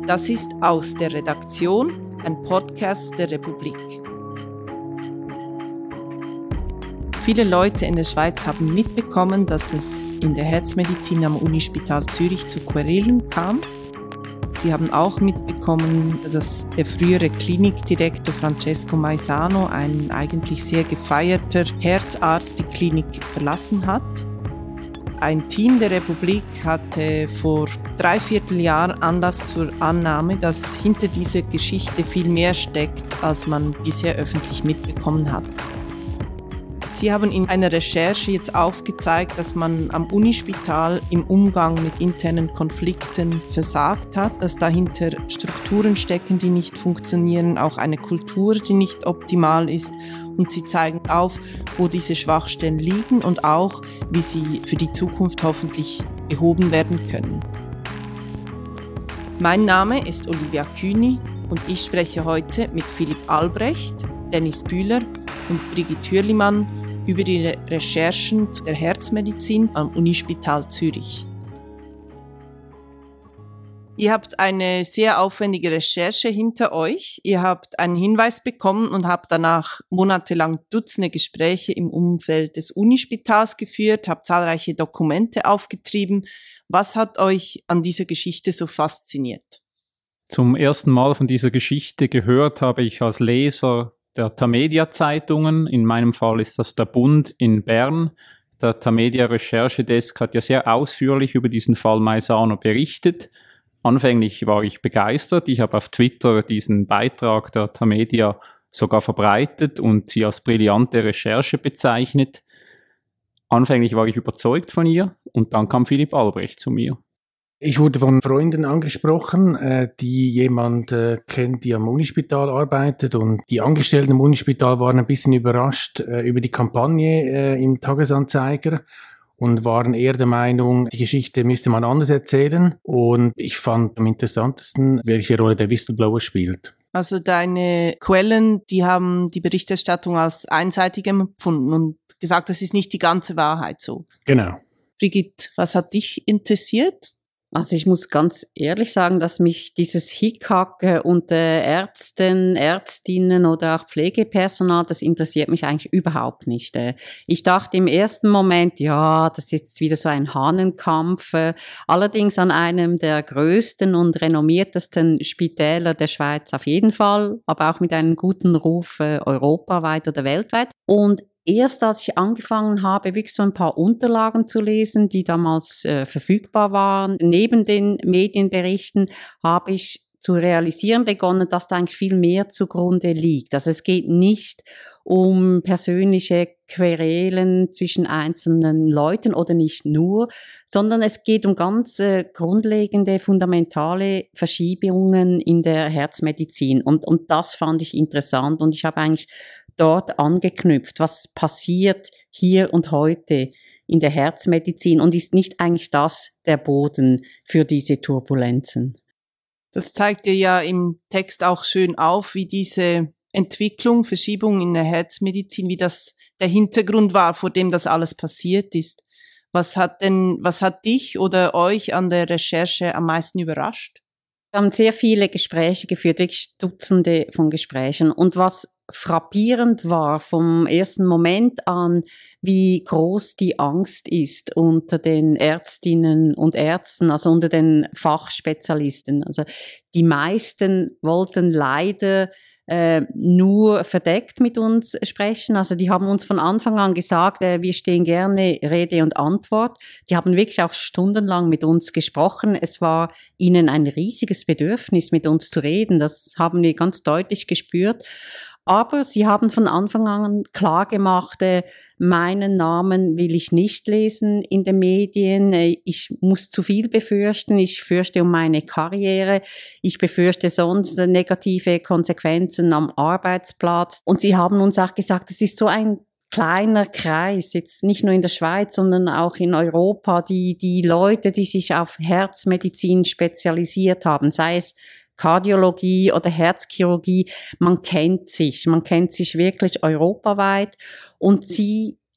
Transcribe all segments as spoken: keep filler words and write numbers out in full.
Das ist «Aus der Redaktion», ein Podcast der Republik. Viele Leute in der Schweiz haben mitbekommen, dass es in der Herzmedizin am Unispital Zürich zu Querelen kam. Sie haben auch mitbekommen, dass der frühere Klinikdirektor Francesco Maisano, ein eigentlich sehr gefeierter Herzarzt, die Klinik verlassen hat. Ein Team der Republik hatte vor dreiviertel Jahr Anlass zur Annahme, dass hinter dieser Geschichte viel mehr steckt, als man bisher öffentlich mitbekommen hat. Sie haben in einer Recherche jetzt aufgezeigt, dass man am Unispital im Umgang mit internen Konflikten versagt hat, dass dahinter Strukturen stecken, die nicht funktionieren, auch eine Kultur, die nicht optimal ist. Und sie zeigen auf, wo diese Schwachstellen liegen und auch, wie sie für die Zukunft hoffentlich behoben werden können. Mein Name ist Olivia Kühni und ich spreche heute mit Philipp Albrecht, Dennis Bühler und Brigitte Hürlimann über ihre Recherchen der Herzmedizin am Unispital Zürich. Ihr habt eine sehr aufwendige Recherche hinter euch. Ihr habt einen Hinweis bekommen und habt danach monatelang Dutzende Gespräche im Umfeld des Unispitals geführt, habt zahlreiche Dokumente aufgetrieben. Was hat euch an dieser Geschichte so fasziniert? Zum ersten Mal von dieser Geschichte gehört habe ich als Leser der Tamedia-Zeitungen. In meinem Fall ist das der Bund in Bern. Der Tamedia-Recherchedesk hat ja sehr ausführlich über diesen Fall Maisano berichtet. Anfänglich war ich begeistert. Ich habe auf Twitter diesen Beitrag der Tamedia sogar verbreitet und sie als brillante Recherche bezeichnet. Anfänglich war ich überzeugt von ihr und dann kam Philipp Albrecht zu mir. Ich wurde von Freunden angesprochen, äh, die jemand äh, kennt, die am Unispital arbeitet, und die Angestellten im Unispital waren ein bisschen überrascht äh, über die Kampagne äh, im Tagesanzeiger und waren eher der Meinung, die Geschichte müsste man anders erzählen, und ich fand am interessantesten, welche Rolle der Whistleblower spielt. Also deine Quellen, die haben die Berichterstattung als einseitig empfunden und gesagt, das ist nicht die ganze Wahrheit so. Genau. Brigitte, was hat dich interessiert? Also ich muss ganz ehrlich sagen, dass mich dieses Hickhack unter Ärzten, Ärztinnen oder auch Pflegepersonal, das interessiert mich eigentlich überhaupt nicht. Ich dachte im ersten Moment, ja, das ist jetzt wieder so ein Hahnenkampf. Allerdings an einem der größten und renommiertesten Spitäler der Schweiz auf jeden Fall, aber auch mit einem guten Ruf europaweit oder weltweit. Und erst als ich angefangen habe, wirklich so ein paar Unterlagen zu lesen, die damals äh, verfügbar waren, neben den Medienberichten, habe ich zu realisieren begonnen, dass da eigentlich viel mehr zugrunde liegt. Also es geht nicht um persönliche Querelen zwischen einzelnen Leuten oder nicht nur, sondern es geht um ganz äh, grundlegende, fundamentale Verschiebungen in der Herzmedizin. Und, und das fand ich interessant, und ich habe eigentlich dort angeknüpft. Was passiert hier und heute in der Herzmedizin, und ist nicht eigentlich das der Boden für diese Turbulenzen? Das zeigt ihr ja im Text auch schön auf, wie diese Entwicklung, Verschiebung in der Herzmedizin, wie das der Hintergrund war, vor dem das alles passiert ist. Was hat denn, was hat dich oder euch an der Recherche am meisten überrascht? Wir haben sehr viele Gespräche geführt, wirklich Dutzende von Gesprächen. Und was frappierend war vom ersten Moment an, wie groß die Angst ist unter den Ärztinnen und Ärzten, also unter den Fachspezialisten. Also die meisten wollten leider äh, nur verdeckt mit uns sprechen. Also die haben uns von Anfang an gesagt, äh, wir stehen gerne Rede und Antwort. Die haben wirklich auch stundenlang mit uns gesprochen. Es war ihnen ein riesiges Bedürfnis, mit uns zu reden. Das haben wir ganz deutlich gespürt. Aber sie haben von Anfang an klar gemacht, äh, meinen Namen will ich nicht lesen in den Medien. Äh, ich muss zu viel befürchten. Ich fürchte um meine Karriere. Ich befürchte sonst äh, negative Konsequenzen am Arbeitsplatz. Und sie haben uns auch gesagt, es ist so ein kleiner Kreis, jetzt nicht nur in der Schweiz, sondern auch in Europa, die, die Leute, die sich auf Herzmedizin spezialisiert haben, sei es Kardiologie oder Herzchirurgie, man kennt sich, man kennt sich wirklich europaweit, und sie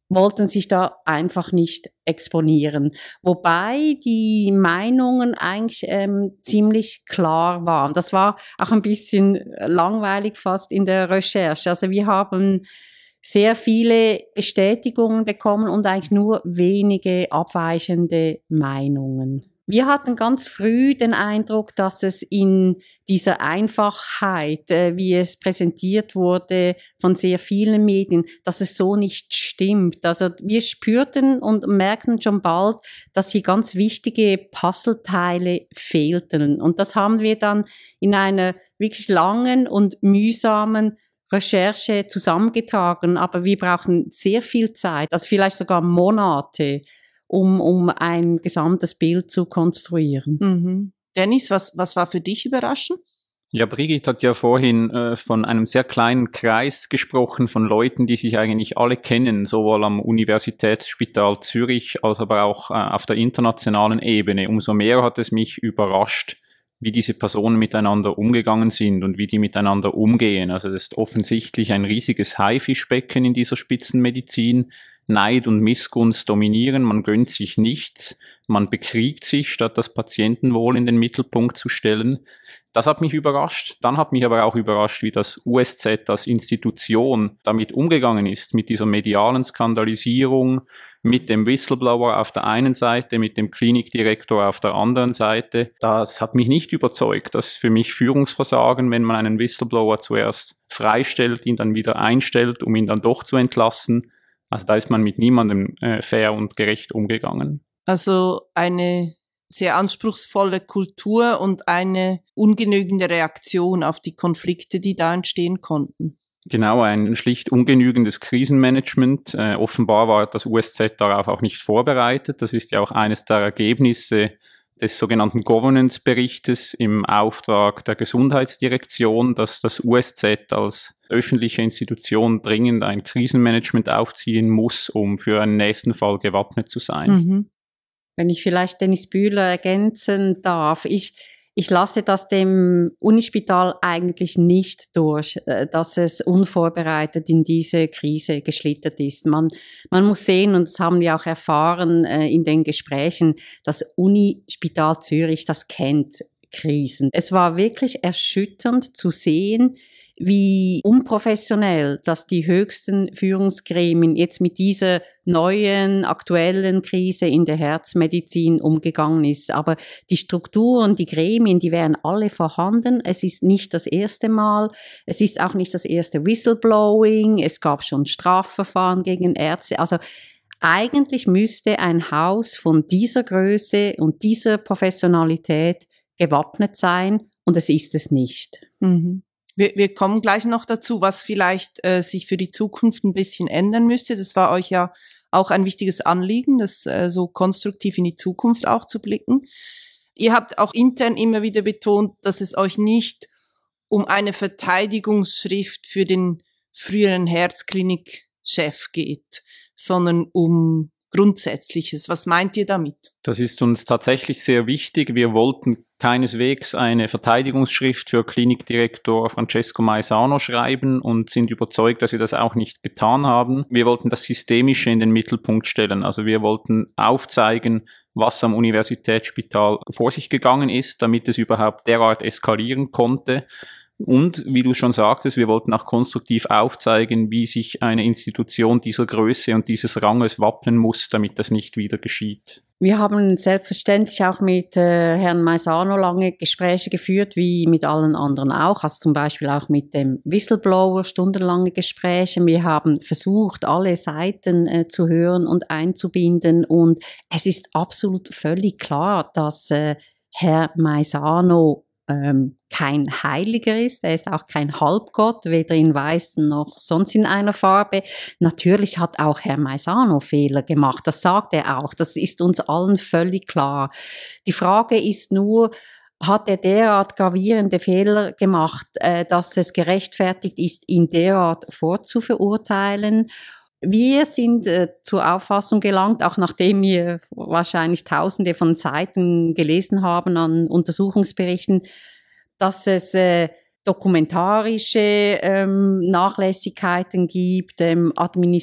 wollten sich da einfach nicht exponieren. Wobei die Meinungen eigentlich ähm, ziemlich klar waren. Das war auch ein bisschen langweilig fast in der Recherche. Also wir haben sehr viele Bestätigungen bekommen und eigentlich nur wenige abweichende Meinungen. Wir hatten ganz früh den Eindruck, dass es in dieser Einfachheit, äh, wie es präsentiert wurde von sehr vielen Medien, dass es so nicht stimmt. Also wir spürten und merkten schon bald, dass hier ganz wichtige Puzzleteile fehlten. Und das haben wir dann in einer wirklich langen und mühsamen Recherche zusammengetragen. Aber wir brauchen sehr viel Zeit, also vielleicht sogar Monate, um, um ein gesamtes Bild zu konstruieren. Mhm. Dennis, was, was war für dich überraschend? Ja, Brigitte hat ja vorhin äh, von einem sehr kleinen Kreis gesprochen, von Leuten, die sich eigentlich alle kennen, sowohl am Universitätsspital Zürich als aber auch äh, auf der internationalen Ebene. Umso mehr hat es mich überrascht, wie diese Personen miteinander umgegangen sind und wie die miteinander umgehen. Also das ist offensichtlich ein riesiges Haifischbecken in dieser Spitzenmedizin. Neid und Missgunst dominieren, man gönnt sich nichts, man bekriegt sich, statt das Patientenwohl in den Mittelpunkt zu stellen. Das hat mich überrascht. Dann hat mich aber auch überrascht, wie das U S Z als Institution damit umgegangen ist, mit dieser medialen Skandalisierung, mit dem Whistleblower auf der einen Seite, mit dem Klinikdirektor auf der anderen Seite. Das hat mich nicht überzeugt. Das ist für mich Führungsversagen, wenn man einen Whistleblower zuerst freistellt, ihn dann wieder einstellt, um ihn dann doch zu entlassen. Also da ist man mit niemandem äh, fair und gerecht umgegangen. Also eine sehr anspruchsvolle Kultur und eine ungenügende Reaktion auf die Konflikte, die da entstehen konnten. Genau, ein schlicht ungenügendes Krisenmanagement. Äh, offenbar war das U S Z darauf auch nicht vorbereitet. Das ist ja auch eines der Ergebnisse des sogenannten Governance-Berichtes im Auftrag der Gesundheitsdirektion, dass das U S Z als öffentliche Institution dringend ein Krisenmanagement aufziehen muss, um für einen nächsten Fall gewappnet zu sein. Mhm. Wenn ich vielleicht Dennis Bühler ergänzen darf, ich Ich lasse das dem Unispital eigentlich nicht durch, dass es unvorbereitet in diese Krise geschlittert ist. Man, man muss sehen, und das haben wir auch erfahren äh, in den Gesprächen, das Unispital Zürich, das kennt Krisen. Es war wirklich erschütternd zu sehen, wie unprofessionell, dass die höchsten Führungsgremien jetzt mit dieser neuen, aktuellen Krise in der Herzmedizin umgegangen ist. Aber die Strukturen, die Gremien, die wären alle vorhanden. Es ist nicht das erste Mal. Es ist auch nicht das erste Whistleblowing. Es gab schon Strafverfahren gegen Ärzte. Also eigentlich müsste ein Haus von dieser Größe und dieser Professionalität gewappnet sein. Und es ist es nicht. Mhm. Wir, wir kommen gleich noch dazu, was vielleicht äh, sich für die Zukunft ein bisschen ändern müsste. Das war euch ja auch ein wichtiges Anliegen, das äh, so konstruktiv in die Zukunft auch zu blicken. Ihr habt auch intern immer wieder betont, dass es euch nicht um eine Verteidigungsschrift für den früheren Herzklinikchef geht, sondern um Grundsätzliches. Was meint ihr damit? Das ist uns tatsächlich sehr wichtig. Wir wollten keineswegs eine Verteidigungsschrift für Klinikdirektor Francesco Maisano schreiben und sind überzeugt, dass wir das auch nicht getan haben. Wir wollten das Systemische in den Mittelpunkt stellen. Also wir wollten aufzeigen, was am Universitätsspital vor sich gegangen ist, damit es überhaupt derart eskalieren konnte. Und, wie du schon sagtest, wir wollten auch konstruktiv aufzeigen, wie sich eine Institution dieser Größe und dieses Ranges wappnen muss, damit das nicht wieder geschieht. Wir haben selbstverständlich auch mit äh, Herrn Maisano lange Gespräche geführt, wie mit allen anderen auch, also zum Beispiel auch mit dem Whistleblower stundenlange Gespräche. Wir haben versucht, alle Seiten äh, zu hören und einzubinden, und es ist absolut völlig klar, dass äh, Herr Maisano ähm, kein Heiliger ist, er ist auch kein Halbgott, weder in Weiß noch sonst in einer Farbe. Natürlich hat auch Herr Maisano Fehler gemacht, das sagt er auch, das ist uns allen völlig klar. Die Frage ist nur, hat er derart gravierende Fehler gemacht, äh, dass es gerechtfertigt ist, ihn derart vorzuverurteilen? Wir sind äh, zur Auffassung gelangt, auch nachdem wir wahrscheinlich Tausende von Seiten gelesen haben an Untersuchungsberichten, dass es äh, dokumentarische ähm, Nachlässigkeiten gibt, ähm, administrative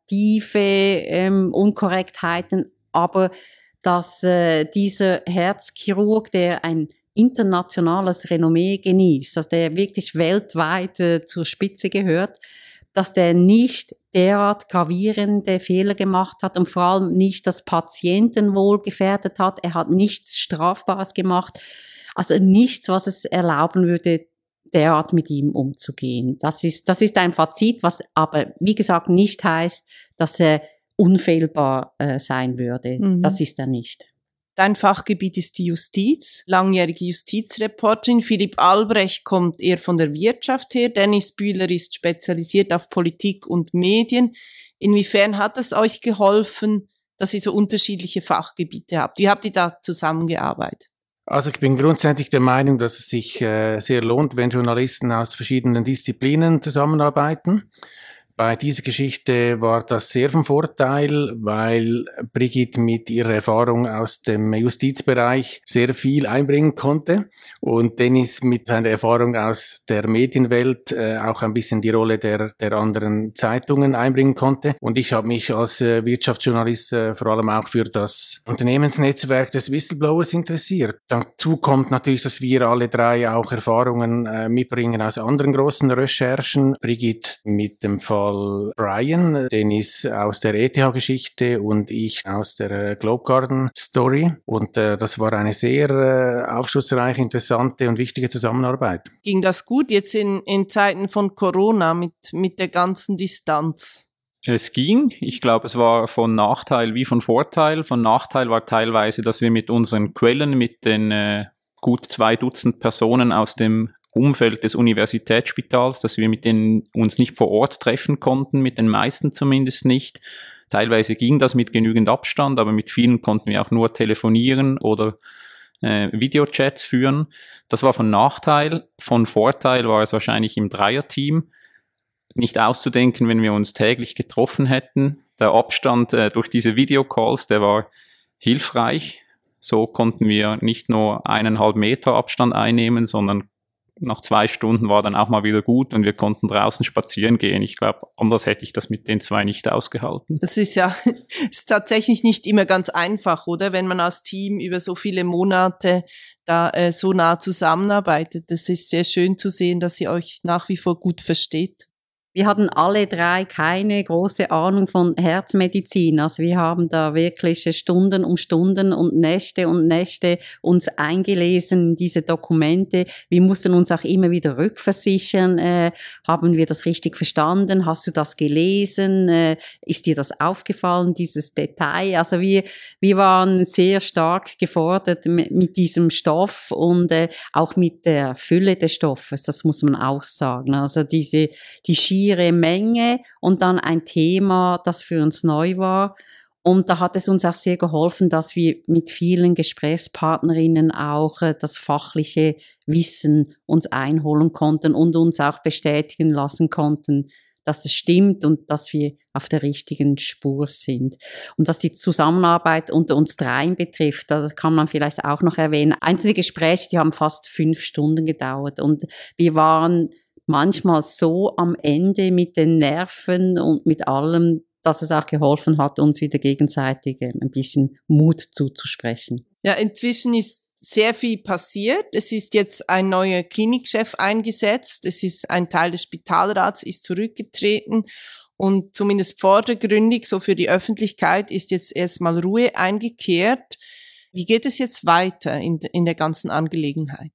administrative ähm, Unkorrektheiten, aber dass äh, dieser Herzchirurg, der ein internationales Renommee genießt, also der wirklich weltweit äh, zur Spitze gehört, dass der nicht derart gravierende Fehler gemacht hat und vor allem nicht das Patientenwohl gefährdet hat. Er hat nichts Strafbares gemacht, also nichts, was es erlauben würde, derart mit ihm umzugehen. Das ist, das ist ein Fazit, was aber, wie gesagt, nicht heißt, dass er unfehlbar äh, sein würde. Mhm. Das ist er nicht. Dein Fachgebiet ist die Justiz, langjährige Justizreporterin. Philipp Albrecht kommt eher von der Wirtschaft her. Dennis Bühler ist spezialisiert auf Politik und Medien. Inwiefern hat es euch geholfen, dass ihr so unterschiedliche Fachgebiete habt? Wie habt ihr da zusammengearbeitet? Also ich bin grundsätzlich der Meinung, dass es sich äh, sehr lohnt, wenn Journalisten aus verschiedenen Disziplinen zusammenarbeiten. Bei dieser Geschichte war das sehr von Vorteil, weil Brigitte mit ihrer Erfahrung aus dem Justizbereich sehr viel einbringen konnte und Dennis mit seiner Erfahrung aus der Medienwelt äh, auch ein bisschen die Rolle der, der anderen Zeitungen einbringen konnte. Und ich habe mich als äh, Wirtschaftsjournalist äh, vor allem auch für das Unternehmensnetzwerk des Whistleblowers interessiert. Dazu kommt natürlich, dass wir alle drei auch Erfahrungen äh, mitbringen aus anderen großen Recherchen. Brigitte mit dem Fall Brian, Dennis aus der E T H-Geschichte und ich aus der äh, Globe Garden Story. Und äh, das war eine sehr äh, aufschlussreiche, interessante und wichtige Zusammenarbeit. Ging das gut jetzt in, in Zeiten von Corona mit, mit der ganzen Distanz? Es ging. Ich glaube, es war von Nachteil wie von Vorteil. Von Nachteil war teilweise, dass wir mit unseren Quellen, mit den äh, gut zwei Dutzend Personen aus dem Umfeld des Universitätsspitals, dass wir mit denen uns nicht vor Ort treffen konnten, mit den meisten zumindest nicht. Teilweise ging das mit genügend Abstand, aber mit vielen konnten wir auch nur telefonieren oder äh, Videochats führen. Das war von Nachteil. Von Vorteil war es wahrscheinlich im Dreierteam. Nicht auszudenken, wenn wir uns täglich getroffen hätten. Der Abstand äh, durch diese Videocalls, der war hilfreich. So konnten wir nicht nur eineinhalb Meter Abstand einnehmen, sondern nach zwei Stunden war dann auch mal wieder gut und wir konnten draußen spazieren gehen. Ich glaube, anders hätte ich das mit den zwei nicht ausgehalten. Das ist ja ist tatsächlich nicht immer ganz einfach, oder? Wenn man als Team über so viele Monate da äh, so nah zusammenarbeitet. Das ist sehr schön zu sehen, dass ihr euch nach wie vor gut versteht. Wir hatten alle drei keine große Ahnung von Herzmedizin. Also wir haben da wirklich Stunden um Stunden und Nächte und Nächte uns eingelesen in diese Dokumente. Wir mussten uns auch immer wieder rückversichern. Äh, haben wir das richtig verstanden? Hast du das gelesen? Äh, ist dir das aufgefallen, dieses Detail? Also wir, wir waren sehr stark gefordert mit, mit diesem Stoff und äh, auch mit der Fülle des Stoffes. Das muss man auch sagen. Also diese, die schiere Menge und dann ein Thema, das für uns neu war. Und da hat es uns auch sehr geholfen, dass wir mit vielen Gesprächspartnerinnen auch äh, das fachliche Wissen uns einholen konnten und uns auch bestätigen lassen konnten, dass es stimmt und dass wir auf der richtigen Spur sind. Und was die Zusammenarbeit unter uns dreien betrifft, das kann man vielleicht auch noch erwähnen. Einzelne Gespräche, die haben fast fünf Stunden gedauert und wir waren manchmal so am Ende mit den Nerven und mit allem, dass es auch geholfen hat, uns wieder gegenseitig ein bisschen Mut zuzusprechen. Ja, inzwischen ist sehr viel passiert. Es ist jetzt ein neuer Klinikchef eingesetzt. Es ist ein Teil des Spitalrats, ist zurückgetreten. Und zumindest vordergründig, so für die Öffentlichkeit, ist jetzt erstmal Ruhe eingekehrt. Wie geht es jetzt weiter in, in der ganzen Angelegenheit?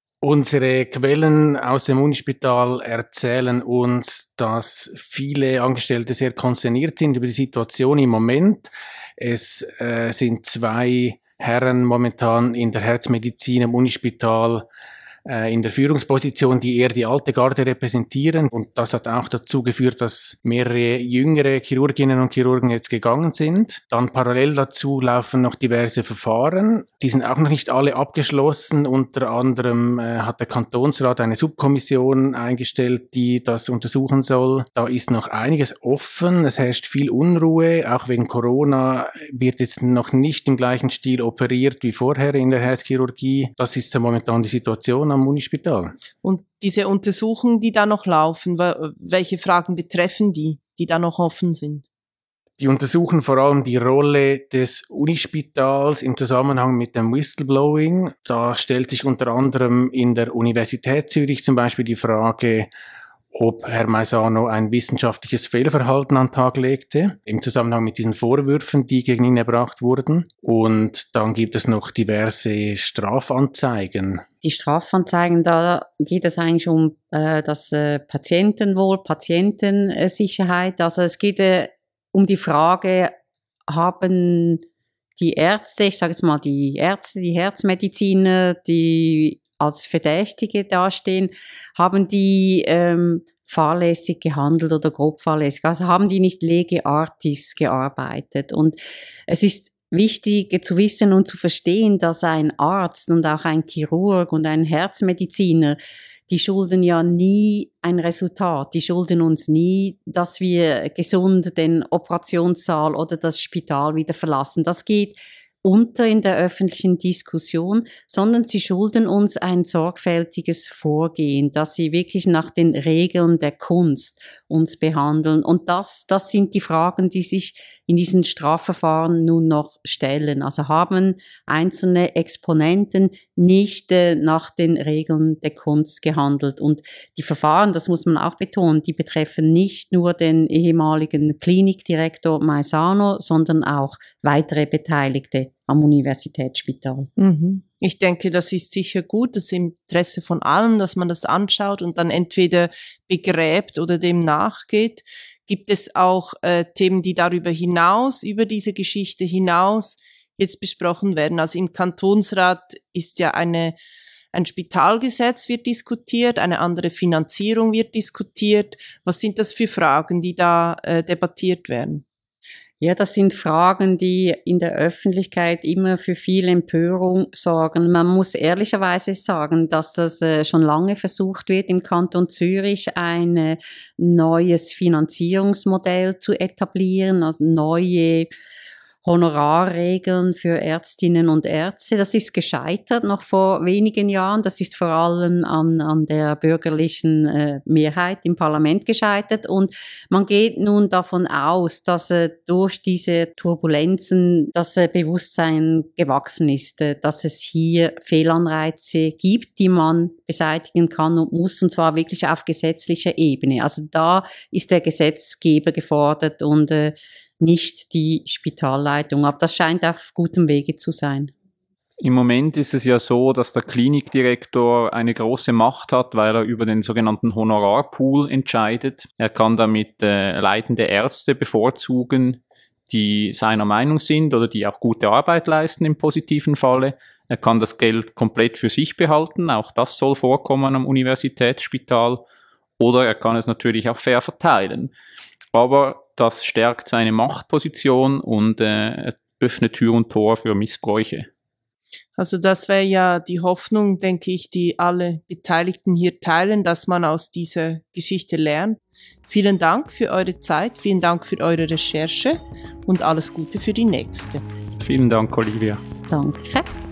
Unsere Quellen aus dem Unispital erzählen uns, dass viele Angestellte sehr konsterniert sind über die Situation im Moment. Es äh, sind zwei Herren momentan in der Herzmedizin im Unispital in der Führungsposition, die eher die alte Garde repräsentieren. Und das hat auch dazu geführt, dass mehrere jüngere Chirurginnen und Chirurgen jetzt gegangen sind. Dann parallel dazu laufen noch diverse Verfahren. Die sind auch noch nicht alle abgeschlossen. Unter anderem äh, hat der Kantonsrat eine Subkommission eingestellt, die das untersuchen soll. Da ist noch einiges offen. Es herrscht viel Unruhe. Auch wegen Corona wird jetzt noch nicht im gleichen Stil operiert wie vorher in der Herzchirurgie. Das ist so momentan die Situation am Unispital. Und diese Untersuchungen, die da noch laufen, welche Fragen betreffen die, die da noch offen sind? Die untersuchen vor allem die Rolle des Unispitals im Zusammenhang mit dem Whistleblowing. Da stellt sich unter anderem in der Universität Zürich zum Beispiel die Frage, ob Herr Maisano ein wissenschaftliches Fehlverhalten an den Tag legte, im Zusammenhang mit diesen Vorwürfen, die gegen ihn erbracht wurden. Und dann gibt es noch diverse Strafanzeigen. Die Strafanzeigen, da geht es eigentlich um äh, das äh, Patientenwohl, Patientensicherheit. Also es geht äh, um die Frage, haben die Ärzte, ich sage jetzt mal die Ärzte, die Herzmediziner, die als Verdächtige dastehen, haben die ähm, fahrlässig gehandelt oder grob fahrlässig. Also haben die nicht lege artis gearbeitet. Und es ist wichtig zu wissen und zu verstehen, dass ein Arzt und auch ein Chirurg und ein Herzmediziner, die schulden ja nie ein Resultat. Die schulden uns nie, dass wir gesund den Operationssaal oder das Spital wieder verlassen. Das geht unter in der öffentlichen Diskussion, sondern sie schulden uns ein sorgfältiges Vorgehen, dass sie wirklich nach den Regeln der Kunst uns behandeln. Und das, das sind die Fragen, die sich in diesen Strafverfahren nun noch stellen. Also haben einzelne Exponenten nicht äh, nach den Regeln der Kunst gehandelt. Und die Verfahren, das muss man auch betonen, die betreffen nicht nur den ehemaligen Klinikdirektor Maisano, sondern auch weitere Beteiligte am Universitätsspital. Mhm. Ich denke, das ist sicher gut, das ist im Interesse von allen, dass man das anschaut und dann entweder begräbt oder dem nachgeht. Gibt es auch äh, Themen, die darüber hinaus, über diese Geschichte hinaus jetzt besprochen werden? Also im Kantonsrat ist ja eine, ein Spitalgesetz wird diskutiert, eine andere Finanzierung wird diskutiert. Was sind das für Fragen, die da äh, debattiert werden? Ja, das sind Fragen, die in der Öffentlichkeit immer für viel Empörung sorgen. Man muss ehrlicherweise sagen, dass das äh, schon lange versucht wird, im Kanton Zürich ein äh, neues Finanzierungsmodell zu etablieren, also neue Honorarregeln für Ärztinnen und Ärzte. Das ist gescheitert noch vor wenigen Jahren. Das ist vor allem an, an der bürgerlichen äh, Mehrheit im Parlament gescheitert. Und man geht nun davon aus, dass äh, durch diese Turbulenzen das äh, Bewusstsein gewachsen ist, äh, dass es hier Fehlanreize gibt, die man beseitigen kann und muss, und zwar wirklich auf gesetzlicher Ebene. Also da ist der Gesetzgeber gefordert und äh, nicht die Spitalleitung. Aber das scheint auf gutem Wege zu sein. Im Moment ist es ja so, dass der Klinikdirektor eine große Macht hat, weil er über den sogenannten Honorarpool entscheidet. Er kann damit äh, leitende Ärzte bevorzugen, die seiner Meinung sind oder die auch gute Arbeit leisten im positiven Falle. Er kann das Geld komplett für sich behalten, auch das soll vorkommen am Universitätsspital. Oder er kann es natürlich auch fair verteilen. Aber das stärkt seine Machtposition und äh, öffnet Tür und Tor für Missbräuche. Also das wäre ja die Hoffnung, denke ich, die alle Beteiligten hier teilen, dass man aus dieser Geschichte lernt. Vielen Dank für eure Zeit, vielen Dank für eure Recherche und alles Gute für die nächste. Vielen Dank, Olivia. Danke.